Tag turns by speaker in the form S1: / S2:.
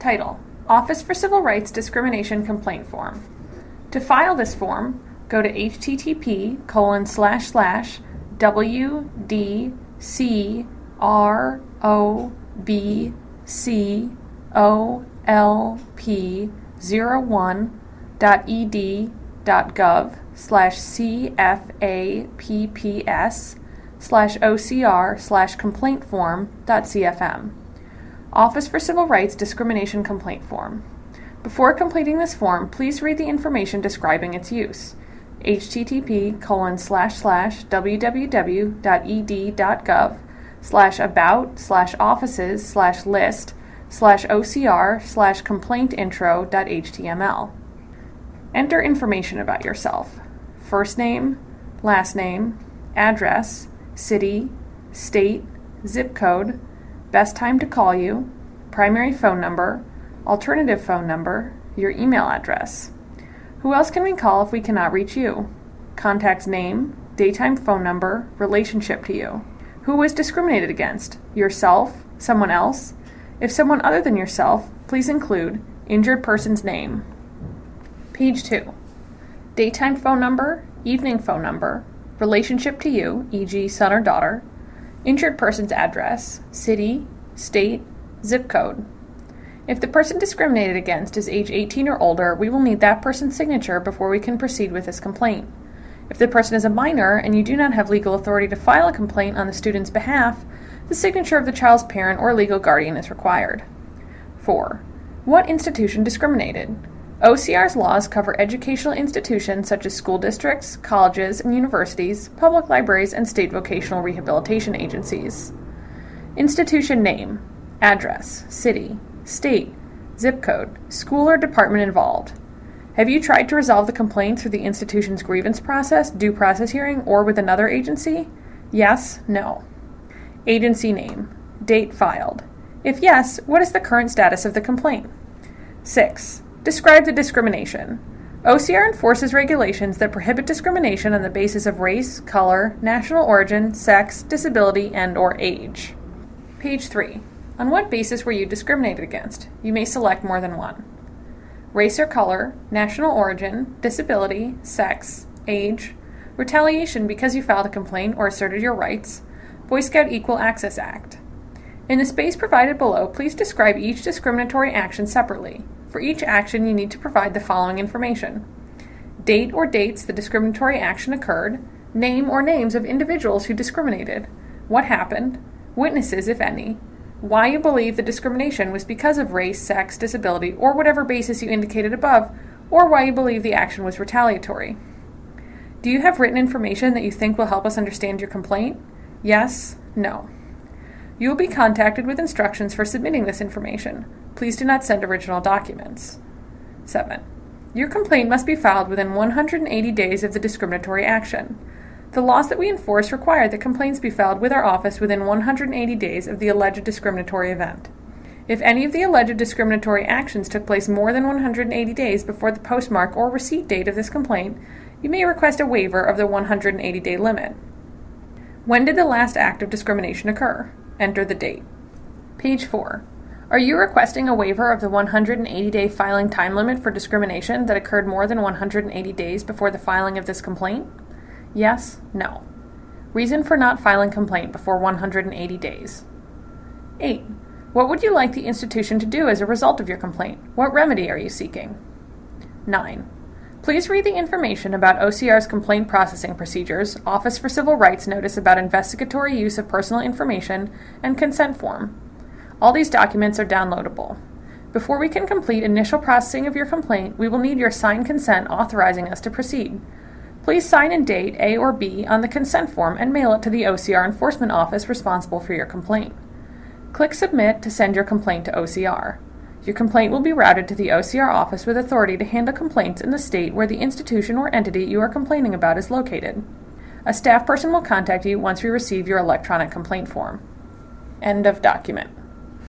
S1: Title: Office for Civil Rights Discrimination Complaint Form. To file this form, go to http://wdcolon/cfapps/ocr/complaint-form.cfm. Office for Civil Rights Discrimination Complaint Form. Before completing this form, please read the information describing its use. http://www.ed.gov/about/offices/list/ocr/complaint-intro.html. Enter information about yourself: first name, last name, address, city, state, zip code, best time to call you, primary phone number, alternative phone number, your email address. Who else can we call if we cannot reach you? Contact's name, daytime phone number, relationship to you. Who was discriminated against? Yourself? Someone else? If someone other than yourself, please include injured person's name. Page 2. Daytime phone number, evening phone number, relationship to you, e.g. son or daughter, injured person's address, city, state, zip code. If the person discriminated against is age 18 or older, we will need that person's signature before we can proceed with this complaint. If the person is a minor and you do not have legal authority to file a complaint on the student's behalf, the signature of the child's parent or legal guardian is required. 4. What institution discriminated? OCR's laws cover educational institutions such as school districts, colleges and universities, public libraries, and state vocational rehabilitation agencies. Institution name, address, city, state, zip code, school or department involved. Have you tried to resolve the complaint through the institution's grievance process, due process hearing, or with another agency? Yes, no. Agency name, date filed. If yes, what is the current status of the complaint? 6. Describe the discrimination. OCR enforces regulations that prohibit discrimination on the basis of race, color, national origin, sex, disability, and/or age. Page 3. On what basis were you discriminated against? You may select more than one. Race or color, national origin, disability, sex, age, retaliation because you filed a complaint or asserted your rights, Boy Scout Equal Access Act. In the space provided below, please describe each discriminatory action separately. For each action, you need to provide the following information: date or dates the discriminatory action occurred, name or names of individuals who discriminated, what happened, witnesses, if any, why you believe the discrimination was because of race, sex, disability, or whatever basis you indicated above, or why you believe the action was retaliatory. Do you have written information that you think will help us understand your complaint? Yes, no. You will be contacted with instructions for submitting this information. Please do not send original documents. 7. Your complaint must be filed within 180 days of the discriminatory action. The laws that we enforce require that complaints be filed with our office within 180 days of the alleged discriminatory event. If any of the alleged discriminatory actions took place more than 180 days before the postmark or receipt date of this complaint, you may request a waiver of the 180-day limit. When did the last act of discrimination occur? Enter the date. Page 4. Are you requesting a waiver of the 180-day filing time limit for discrimination that occurred more than 180 days before the filing of this complaint? Yes, no. Reason for not filing complaint before 180 days. 8. What would you like the institution to do as a result of your complaint? What remedy are you seeking? 9. Please read the information about OCR's complaint processing procedures, Office for Civil Rights notice about investigatory use of personal information, and consent form. All these documents are downloadable. Before we can complete initial processing of your complaint, we will need your signed consent authorizing us to proceed. Please sign and date A or B on the consent form and mail it to the OCR Enforcement Office responsible for your complaint. Click Submit to send your complaint to OCR. Your complaint will be routed to the OCR office with authority to handle complaints in the state where the institution or entity you are complaining about is located. A staff person will contact you once we receive your electronic complaint form. End of document.